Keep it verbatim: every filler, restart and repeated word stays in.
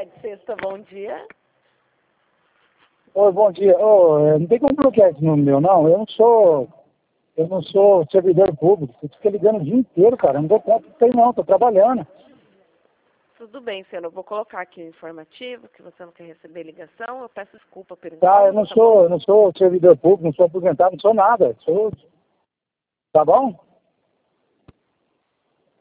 Rede Sexta, bom dia. Oi, bom dia. Ô, não tem como bloquear esse número meu, não. Eu não sou, eu não sou servidor público. Você fica ligando o dia inteiro, cara. Eu não dou conta disso aí, não. Tô trabalhando. Tudo bem, senhor. Eu vou colocar aqui o informativo, que você não quer receber ligação. Eu peço desculpa pelo incômodo, Tá, eu não tá sou, bom? eu não sou servidor público, não sou aposentado, não sou nada. Sou, tá bom?